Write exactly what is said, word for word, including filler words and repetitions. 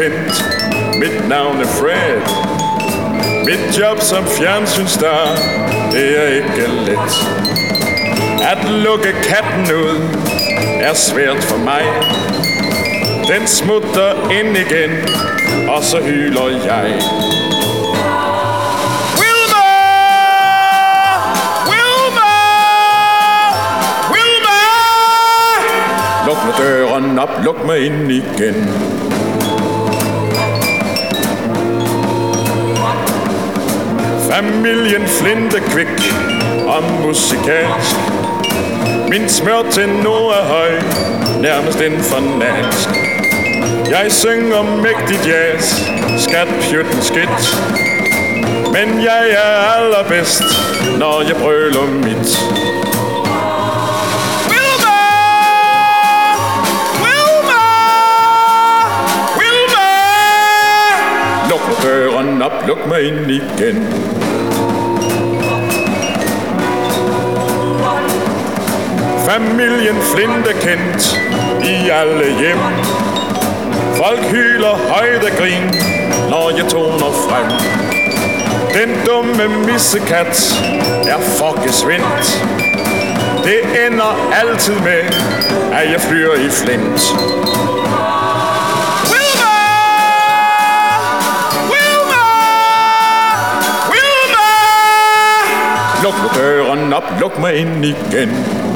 kendt. Mit navn er Fred. Mit job som fjernsynsstar, det er ikke let. At lukke katten ud er svært for mig. Den smutter ind igen, og så hyler jeg. Wilma! Wilma! Wilma! Luk nu døren op, luk mig ind igen. Familien Flintekvik og musikalsk. Min smørtenor er høj, nærmest en fanatisk. Jeg synger mægtig jazz, skat pjøtten skidt. Men jeg er allerbedst, når jeg brøler mit. Wilma! Wilma! Wilma! Luk nu døren op, luk mig ind igen. Familien Flint er kendt i alle hjem. Folk hyler højt af grin, når jeg toner frem. Den dumme missekat er fokkesvindt. Det ender altid med, at jeg flyr i flint. Wilma! Wilma! Wilma! Luk nu døren op, luk mig ind igen.